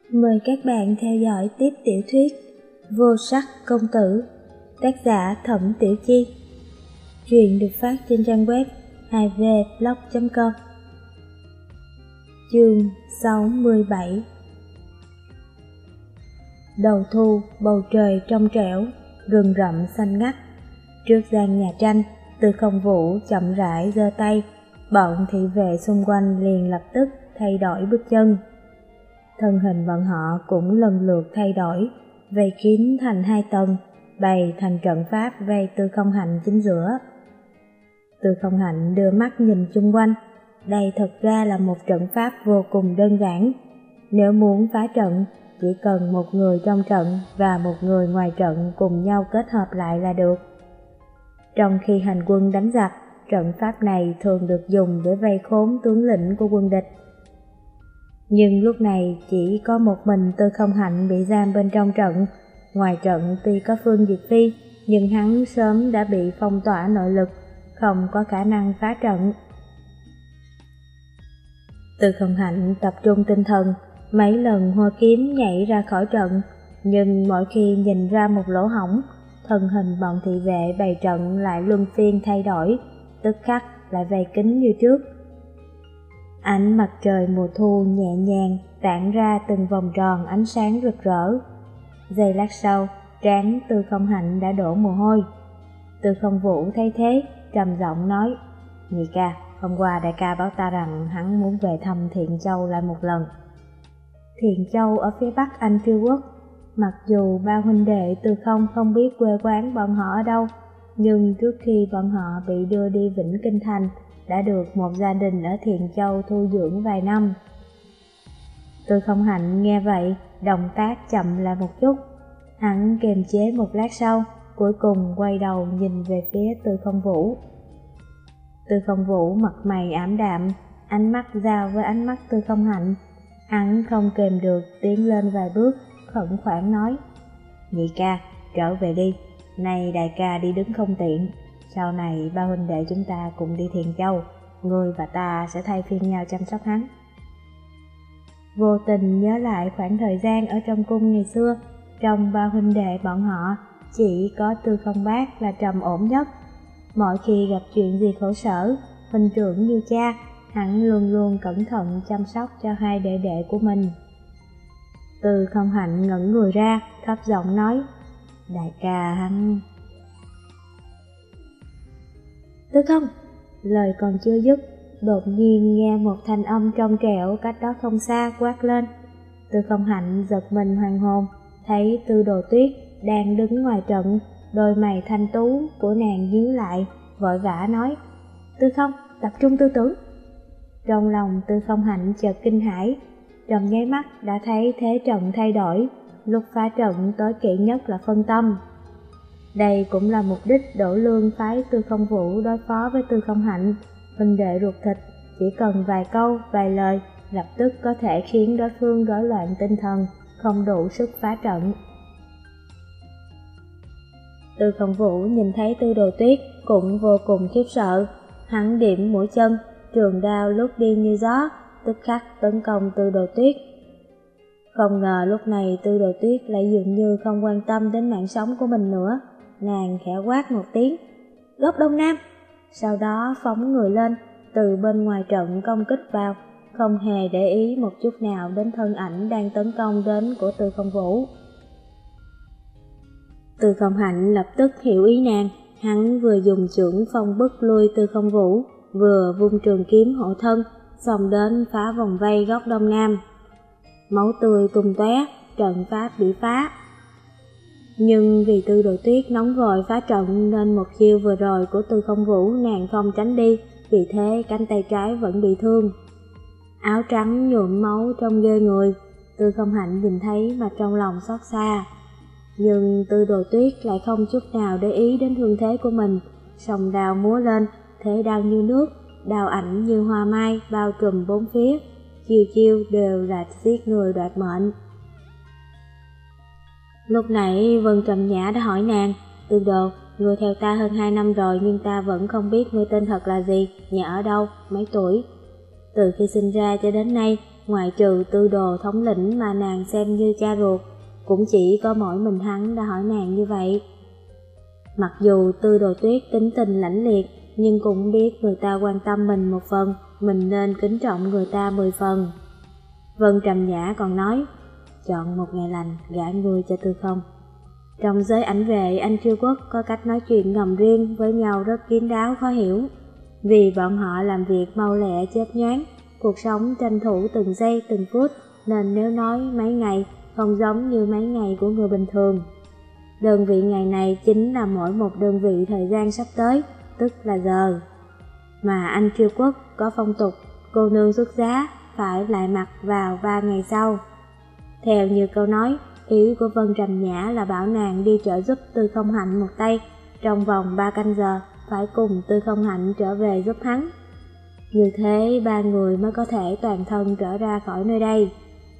Mời các bạn theo dõi tiếp tiểu thuyết Vô Sắc Công Tử, tác giả Thẩm Tiểu Chi. Truyện được phát trên trang web 2vblog.com. Chương 67. Đầu thu, bầu trời trong trẻo, rừng rậm xanh ngắt. Trước gian nhà tranh, Tư Không Vũ chậm rãi giơ tay, bọn thị vệ xung quanh liền lập tức thay đổi bước chân. Thân hình bọn họ cũng lần lượt thay đổi, vây kín thành 2 tầng, bày thành trận pháp vây Tư Không Hạnh chính giữa. Tư Không Hạnh đưa mắt nhìn chung quanh, đây thật ra là một trận pháp vô cùng đơn giản. Nếu muốn phá trận, chỉ cần một người trong trận và một người ngoài trận cùng nhau kết hợp lại là được. Trong khi hành quân đánh giặc, trận pháp này thường được dùng để vây khốn tướng lĩnh của quân địch. Nhưng lúc này chỉ có một mình Tư Không Hạnh bị giam bên trong trận. Ngoài trận tuy có Phương Diệt Phi, nhưng hắn sớm đã bị phong tỏa nội lực, không có khả năng phá trận. Tư Không Hạnh tập trung tinh thần, mấy lần hoa kiếm nhảy ra khỏi trận, nhưng mỗi khi nhìn ra một lỗ hổng, thân hình bọn thị vệ bày trận lại luân phiên thay đổi, tức khắc lại vây kín như trước. Ánh mặt trời mùa thu nhẹ nhàng tản ra từng vòng tròn ánh sáng rực rỡ. Giây lát sau, trán Tư Không Hạnh đã đổ mồ hôi. Tư Không Vũ thấy thế, trầm giọng nói: "Nhị ca, hôm qua đại ca báo ta rằng hắn muốn về thăm Thiện Châu lại một lần." Thiện Châu ở phía bắc Anh Triều Quốc. Mặc dù ba huynh đệ Tư Không không biết quê quán bọn họ ở đâu, nhưng trước khi bọn họ bị đưa đi Vĩnh Kinh Thành, đã được một gia đình ở Thiện Châu thu dưỡng vài năm. Tư Không Hạnh nghe vậy, động tác chậm lại một chút. Hắn kiềm chế một lát sau, cuối cùng quay đầu nhìn về phía Tư Không Vũ. Tư Không Vũ mặt mày ảm đạm, ánh mắt giao với ánh mắt Tư Không Hạnh. Hắn không kềm được tiến lên vài bước, khẩn khoản nói: "Nhị ca, trở về đi, nay đại ca đi đứng không tiện. Sau này ba huynh đệ chúng ta cùng đi Thiện Châu, ngươi và ta sẽ thay phiên nhau chăm sóc hắn." Vô tình nhớ lại khoảng thời gian ở trong cung ngày xưa, trong ba huynh đệ bọn họ, chỉ có Tư Không Bác là trầm ổn nhất. Mỗi khi gặp chuyện gì khổ sở, huynh trưởng như cha, hắn luôn luôn cẩn thận chăm sóc cho hai đệ đệ của mình. Tư Không Hạnh ngẩng người ra, thấp giọng nói: "Đại ca hắn..." "Tư Không!" Lời còn chưa dứt, đột nhiên nghe một thanh âm trong trẻo cách đó không xa quát lên. Tư Không Hạnh giật mình hoàn hồn, thấy Tư Đồ Tuyết đang đứng ngoài trận, đôi mày thanh tú của nàng nhíu lại, vội vã nói: "Tư Không, tập trung tư tưởng." Trong lòng Tư Không Hạnh chợt kinh hãi, trong nháy mắt đã thấy thế trận thay đổi, lúc phá trận tối kỵ nhất là phân tâm. Đây cũng là mục đích Đỗ Lương phái Tư Không Vũ đối phó với Tư Không Hạnh. Huynh đệ ruột thịt, chỉ cần vài câu, vài lời, lập tức có thể khiến đối phương rối loạn tinh thần, không đủ sức phá trận. Tư Không Vũ nhìn thấy Tư Đồ Tuyết cũng vô cùng khiếp sợ, hắn điểm mũi chân, trường đao lúc đi như gió, tức khắc tấn công Tư Đồ Tuyết. Không ngờ lúc này Tư Đồ Tuyết lại dường như không quan tâm đến mạng sống của mình nữa, nàng khẽ quát một tiếng: "Góc Đông Nam!" Sau đó phóng người lên, từ bên ngoài trận công kích vào, không hề để ý một chút nào đến thân ảnh đang tấn công đến của Tư Không Vũ. Tư Không Hạnh lập tức hiểu ý nàng, hắn vừa dùng chưởng phong bức lui Tư Không Vũ, vừa vung trường kiếm hộ thân, xông đến phá vòng vây góc Đông Nam. Máu tươi tung tóe, trận pháp bị phá. Nhưng vì Tư Đồ Tuyết nóng vội phá trận nên một chiêu vừa rồi của Tư Không Vũ nàng không tránh đi, vì thế cánh tay trái vẫn bị thương. Áo trắng nhuộm máu trông ghê người, Tư Không Hạnh nhìn thấy mà trong lòng xót xa. Nhưng Tư Đồ Tuyết lại không chút nào để ý đến thương thế của mình, song đao múa lên, thế đao như nước, đao ảnh như hoa mai bao trùm bốn phía, chiêu chiêu đều là giết người đoạt mệnh. Lúc nãy Vân Trầm Nhã đã hỏi nàng: "Tư Đồ, ngươi theo ta hơn 2 năm rồi nhưng ta vẫn không biết ngươi tên thật là gì, nhà ở đâu, mấy tuổi?" Từ khi sinh ra cho đến nay, ngoại trừ Tư Đồ thống lĩnh mà nàng xem như cha ruột, cũng chỉ có mỗi mình hắn đã hỏi nàng như vậy. Mặc dù Tư Đồ Tuyết tính tình lãnh liệt, nhưng cũng biết người ta quan tâm mình một phần, mình nên kính trọng người ta 10 phần. Vân Trầm Nhã còn nói, chọn một ngày lành gả ngươi cho Tư Không. Trong giới ảnh vệ, Anh Chiêu Quốc có cách nói chuyện ngầm riêng với nhau rất kín đáo khó hiểu. Vì bọn họ làm việc mau lẹ chớp nhoáng, cuộc sống tranh thủ từng giây từng phút, nên nếu nói mấy ngày không giống như mấy ngày của người bình thường. Đơn vị ngày này chính là mỗi một đơn vị thời gian sắp tới, tức là giờ. Mà Anh Chiêu Quốc có phong tục cô nương xuất giá phải lại mặc vào 3 ngày sau. Theo như câu nói, ý của Vân Trầm Nhã là bảo nàng đi trợ giúp Tư Không Hạnh một tay, trong vòng 3 canh giờ phải cùng Tư Không Hạnh trở về giúp hắn. Như thế 3 người mới có thể toàn thân trở ra khỏi nơi đây.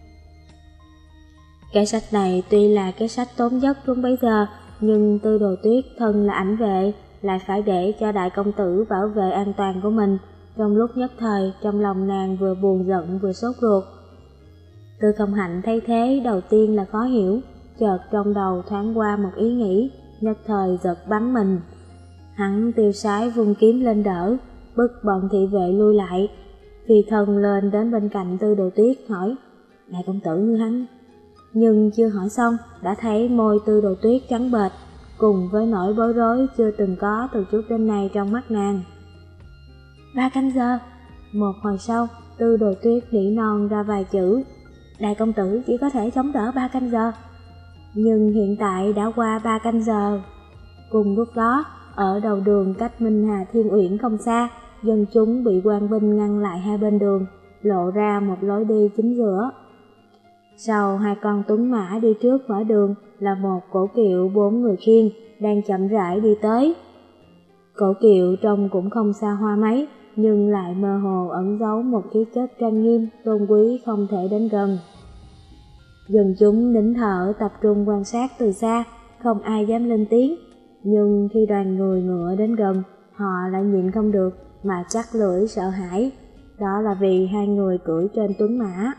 Cái sách này tuy là cái sách tốn nhất lúc bấy giờ, nhưng Tư Đồ Tuyết thân là ảnh vệ, lại phải để cho đại công tử bảo vệ an toàn của mình. Trong lúc nhất thời, trong lòng nàng vừa buồn giận vừa sốt ruột. Tư Không Hạnh thấy thế đầu tiên là khó hiểu, chợt trong đầu thoáng qua một ý nghĩ, nhất thời giật bắn mình. Hắn tiêu sái vung kiếm lên đỡ, bức bọn thị vệ lui lại. Phi thân lên đến bên cạnh Tư Đồ Tuyết hỏi, đại công tử như hắn. Nhưng chưa hỏi xong, đã thấy môi Tư Đồ Tuyết trắng bệch, cùng với nỗi bối rối chưa từng có từ trước đến nay trong mắt nàng. 3 canh giờ. Một hồi sau, Tư Đồ Tuyết nỉ non ra vài chữ, đại công tử chỉ có thể chống đỡ 3 canh giờ. Nhưng hiện tại đã qua 3 canh giờ. Cùng lúc đó, ở đầu đường cách Minh Hà Thiên Uyển không xa, dân chúng bị quan binh ngăn lại hai bên đường, lộ ra một lối đi chính giữa. Sau 2 con tuấn mã đi trước mở đường là một cổ kiệu 4 người khiêng, đang chậm rãi đi tới. Cổ kiệu trông cũng không xa hoa mấy, nhưng lại mơ hồ ẩn giấu một khí chất trang nghiêm, tôn quý không thể đến gần. Dân chúng nín thở tập trung quan sát từ xa, không ai dám lên tiếng. Nhưng khi đoàn người ngựa đến gần, họ lại nhịn không được mà chắc lưỡi sợ hãi. Đó là vì 2 người cưỡi trên tuấn mã.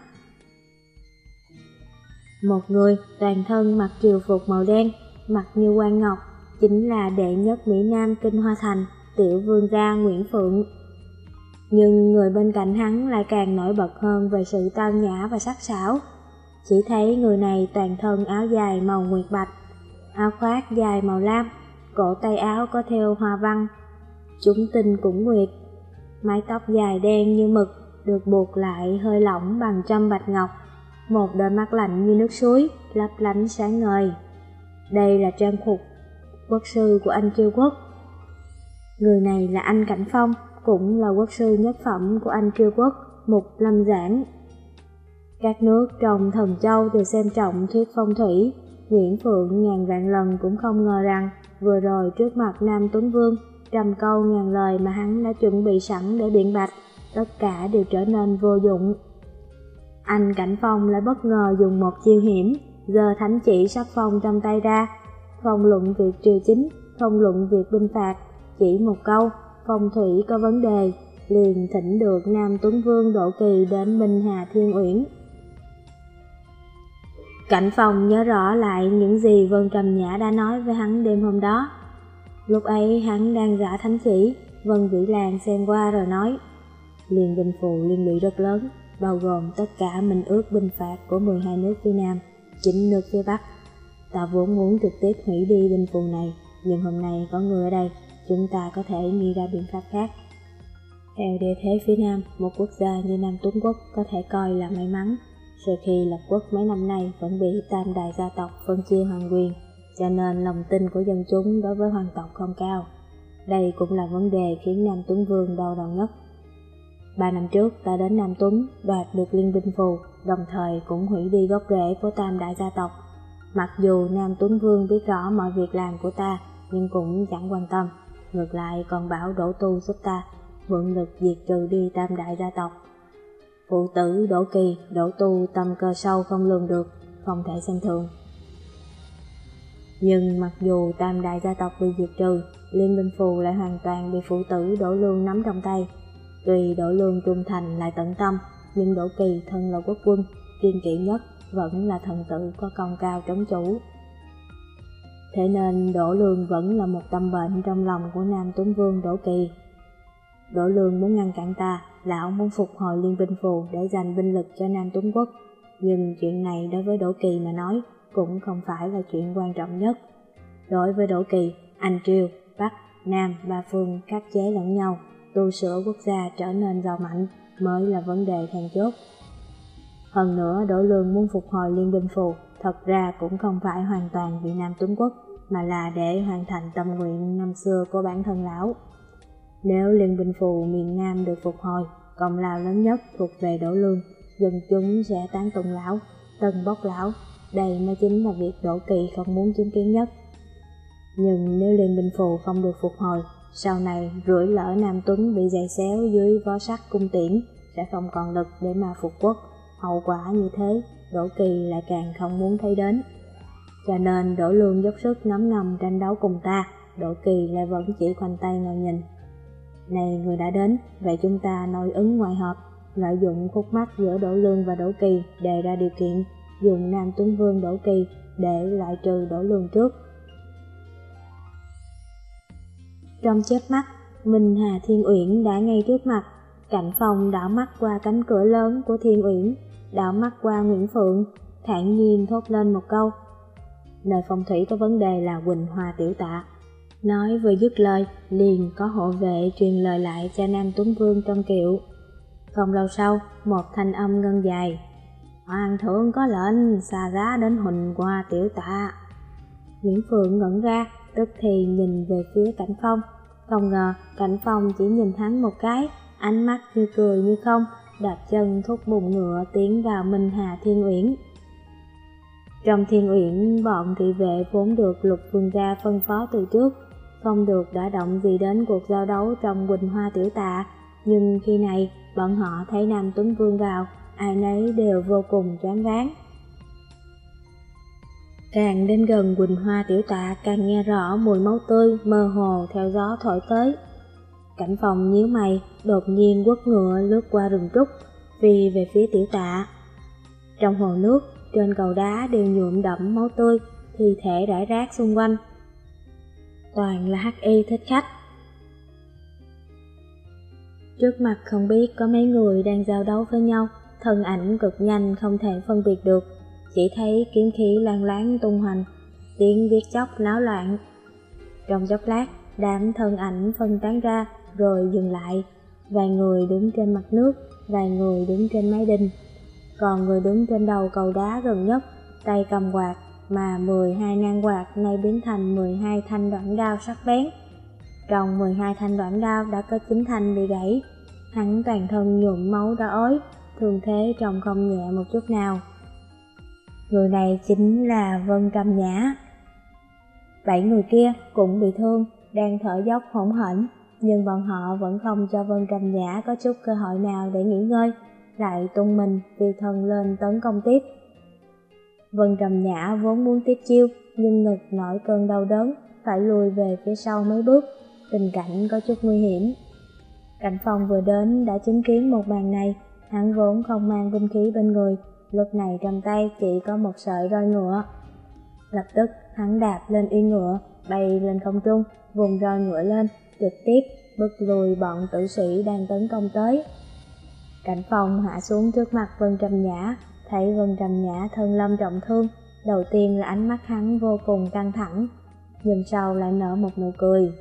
Một người toàn thân mặc triều phục màu đen, mặt như quan ngọc, chính là đệ nhất Mỹ Nam Kinh Hoa Thành, tiểu vương gia Nguyễn Phượng. Nhưng người bên cạnh hắn lại càng nổi bật hơn về sự tao nhã và sắc sảo. Chỉ thấy người này toàn thân áo dài màu nguyệt bạch, áo khoác dài màu lam, cổ tay áo có thêu hoa văn, chúng tinh cũng nguyệt, mái tóc dài đen như mực được buộc lại hơi lỏng bằng trâm bạch ngọc, một đôi mắt lạnh như nước suối, lấp lánh sáng ngời. Đây là trang phục quốc sư của Anh Chiêu Quốc. Người này là anh Cảnh Phong, cũng là quốc sư nhất phẩm của Anh Chiêu Quốc, Mục Lâm Giảng. Các nước trong Thần Châu đều xem trọng thuyết phong thủy. Nguyễn Phượng ngàn vạn lần cũng không ngờ rằng vừa rồi trước mặt Nam Tuấn Vương, trăm câu ngàn lời mà hắn đã chuẩn bị sẵn để biện bạch, tất cả đều trở nên vô dụng. Anh Cảnh Phong lại bất ngờ dùng một chiêu hiểm, giơ thánh chỉ sắc phong trong tay ra, không luận việc triều chính, không luận việc binh phạt, chỉ một câu, phong thủy có vấn đề, liền thỉnh được Nam Tuấn Vương Độ Kỳ đến Minh Hà Thiên Uyển. Cảnh Phong nhớ rõ lại những gì Vân Trầm Nhã đã nói với hắn đêm hôm đó. Lúc ấy hắn đang gõ thánh chỉ, Vân Vĩ Lan xem qua rồi nói, Liên binh phù liên lụy rất lớn, bao gồm tất cả minh ước binh phạt của 12 nước phía Nam, 9 nước phía Bắc. Ta vốn muốn trực tiếp hủy đi binh phù này, nhưng hôm nay có người ở đây, chúng ta có thể nghĩ ra biện pháp khác. Theo địa thế phía Nam, một quốc gia như Nam Tuấn Quốc có thể coi là may mắn. Sau khi lập quốc mấy năm nay vẫn bị tam đại gia tộc phân chia hoàng quyền, cho nên lòng tin của dân chúng đối với hoàng tộc không cao. Đây cũng là vấn đề khiến Nam Tuấn Vương đau đầu nhất. 3 năm trước ta đến Nam Tuấn đoạt được liên binh phù, đồng thời cũng hủy đi gốc rễ của tam đại gia tộc. Mặc dù Nam Tuấn Vương biết rõ mọi việc làm của ta, nhưng cũng chẳng quan tâm, ngược lại còn bảo Đỗ Tu giúp ta mượn lực diệt trừ đi tam đại gia tộc. Phụ tử Đỗ Kỳ, Đỗ Tu tâm cơ sâu không lường được, không thể xem thường. Nhưng mặc dù tam đại gia tộc bị diệt trừ, liên binh phù lại hoàn toàn bị phụ tử Đỗ Lương nắm trong tay. Tuy Đỗ Lương trung thành lại tận tâm, nhưng Đỗ Kỳ thân là quốc quân, kiên kỵ nhất vẫn là thần tự có công cao trấn chủ. Thế nên Đỗ Lương vẫn là một tâm bệnh trong lòng của Nam Tuấn Vương Đỗ Kỳ. Đỗ Lương muốn ngăn cản ta, lão muốn phục hồi Liên Binh Phù để dành binh lực cho Nam Tuấn Quốc. Nhưng chuyện này đối với Đỗ Kỳ mà nói cũng không phải là chuyện quan trọng nhất. Đối với Đỗ Kỳ, Anh Triều, Bắc, Nam, ba phương khắc chế lẫn nhau, tu sửa quốc gia trở nên giàu mạnh mới là vấn đề then chốt. Hơn nữa, Đỗ Lương muốn phục hồi Liên Binh Phù thật ra cũng không phải hoàn toàn vì Nam Tuấn Quốc, mà là để hoàn thành tâm nguyện năm xưa của bản thân lão. Nếu Liên Binh Phù miền Nam được phục hồi, công lao lớn nhất thuộc về Đỗ Lương, dân chúng sẽ tán tụng lão, tân bốc lão. Đây mới chính là việc Đỗ Kỳ không muốn chứng kiến nhất. Nhưng nếu Liên Binh Phù không được phục hồi, sau này rủi lỡ Nam Tuấn bị giày xéo dưới vó sắt cung tiễn, sẽ không còn lực để mà phục quốc. Hậu quả như thế, Đỗ Kỳ lại càng không muốn thấy đến. Cho nên Đỗ Lương dốc sức ngấm ngầm tranh đấu cùng ta, Đỗ Kỳ lại vẫn chỉ khoanh tay ngồi nhìn. Này, người đã đến, vậy chúng ta nội ứng ngoại hợp, lợi dụng khúc mắc giữa Đỗ Lương và Đỗ Kỳ đề ra điều kiện, dùng Nam Tuấn Vương Đỗ Kỳ để loại trừ Đỗ Lương trước. Trong chớp mắt, Minh Hà Thiên Uyển đã ngay trước mặt. Cảnh Phong đảo mắt qua cánh cửa lớn của Thiên Uyển, đảo mắt qua Nguyễn Phượng, thản nhiên thốt lên một câu: nơi phong thủy có vấn đề là Quỳnh Hoa tiểu tạ. Nói vừa dứt lời, liền có hộ vệ truyền lời lại cho Nam Tuấn Vương trong kiệu. Không lâu sau, một thanh âm ngân dài: hoàng thượng có lệnh xa giá đến Huỳnh Hoa tiểu tạ. Nguyễn Phượng ngẩn ra, tức thì nhìn về phía Cảnh Phong. Không ngờ Cảnh Phong chỉ nhìn hắn một cái, ánh mắt như cười như không, đạp chân thúc bụng ngựa tiến vào Minh Hà Thiên Uyển. Trong Thiên Uyển, bọn thị vệ vốn được Lục Vương gia phân phó từ trước, không được đả động gì đến cuộc giao đấu trong Quỳnh Hoa tiểu tạ. Nhưng khi này, bọn họ thấy Nam Tuấn Vương vào, ai nấy đều vô cùng choáng váng. Càng đến gần Quỳnh Hoa tiểu tạ, càng nghe rõ mùi máu tươi mơ hồ theo gió thổi tới. Cảnh Phong nhíu mày, đột nhiên quất ngựa lướt qua rừng trúc, phi về phía tiểu tạ. Trong hồ nước, trên cầu đá đều nhuộm đẫm máu tươi, thi thể rải rác xung quanh. Toàn là hắc y thích khách. Trước mặt không biết có mấy người đang giao đấu với nhau, thân ảnh cực nhanh không thể phân biệt được, chỉ thấy kiếm khí lan láng tung hoành, tiếng giết chóc náo loạn. Trong chốc lát, đám thân ảnh phân tán ra rồi dừng lại, vài người đứng trên mặt nước, vài người đứng trên mái đình. Còn người đứng trên đầu cầu đá gần nhất, tay cầm quạt, mà 12 nang quạt nay biến thành 12 thanh đoạn đao sắc bén. Trong 12 thanh đoạn đao đã có 9 thanh bị gãy, hắn toàn thân nhuộm máu đỏ ối, thương thế trông không nhẹ một chút nào. Người này chính là Vân Trầm Nhã. 7 người kia cũng bị thương, đang thở dốc hổn hển, nhưng bọn họ vẫn không cho Vân Trầm Nhã có chút cơ hội nào để nghỉ ngơi, lại tung mình phi thân lên tấn công tiếp. Vân Trầm Nhã vốn muốn tiếp chiêu, nhưng ngực nổi cơn đau đớn, phải lùi về phía sau mấy bước, tình cảnh có chút nguy hiểm. Cảnh Phong vừa đến đã chứng kiến một màn này, hắn vốn không mang binh khí bên người, lúc này trong tay chỉ có một sợi roi ngựa. Lập tức hắn đạp lên yên ngựa, bay lên không trung, vùng roi ngựa lên, trực tiếp bức lùi bọn tử sĩ đang tấn công tới. Cảnh Phong hạ xuống trước mặt Vân Trầm Nhã, thấy Vân Trầm Nhã thân lâm trọng thương, đầu tiên là ánh mắt hắn vô cùng căng thẳng, nhưng sau lại nở một nụ cười.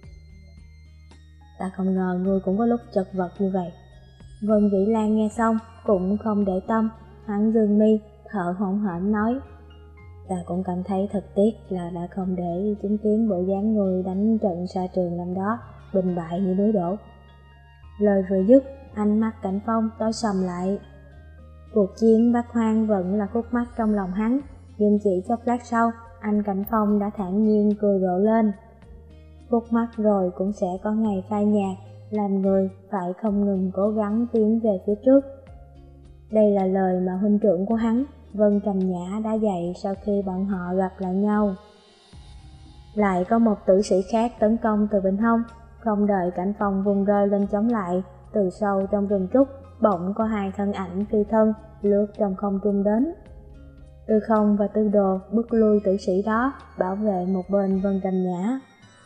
Ta không ngờ ngươi cũng có lúc chật vật như vậy. Vân Vĩ Lan nghe xong cũng không để tâm, hắn dương mi, thở hổn hển nói: ta cũng cảm thấy thật tiếc là đã không để chứng kiến bộ dáng người đánh trận xa trường năm đó, bình bại như núi đổ. Lời vừa dứt, ánh mắt Cảnh Phong tối sầm lại. Cuộc chiến Bắc Hoang vẫn là khúc mắc trong lòng hắn, nhưng chỉ chốc lát sau, anh Cảnh Phong đã thản nhiên cười rộ lên. Khúc mắc rồi cũng sẽ có ngày phai nhạt, làm người phải không ngừng cố gắng tiến về phía trước. Đây là lời mà huynh trưởng của hắn, Vân Trầm Nhã đã dạy sau khi bọn họ gặp lại nhau. Lại có một tử sĩ khác tấn công từ bên hông, không đợi Cảnh Phong vùng rơi lên chống lại, từ sâu trong rừng trúc, bỗng có hai thân ảnh phi thân lướt trong không trung đến. Tư Không và Tư Đồ bước lui tử sĩ đó, bảo vệ một bên Vân Trầm Nhã.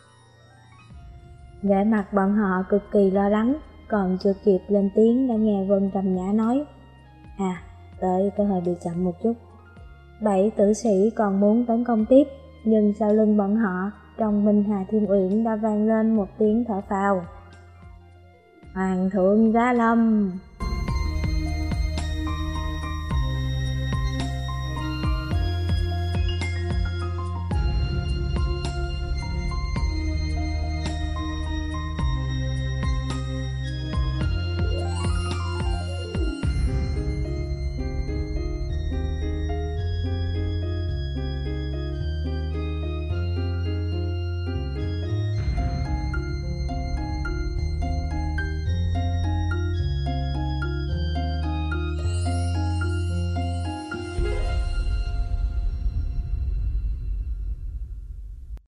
Vẻ mặt bọn họ cực kỳ lo lắng, còn chưa kịp lên tiếng đã nghe Vân Trầm Nhã nói: "À, tới có hơi bị chậm một chút." 7 tử sĩ còn muốn tấn công tiếp, nhưng sau lưng bọn họ, trong Minh Hà Thiên Uyển đã vang lên một tiếng thở phào. "Hoàng thượng giá lâm!"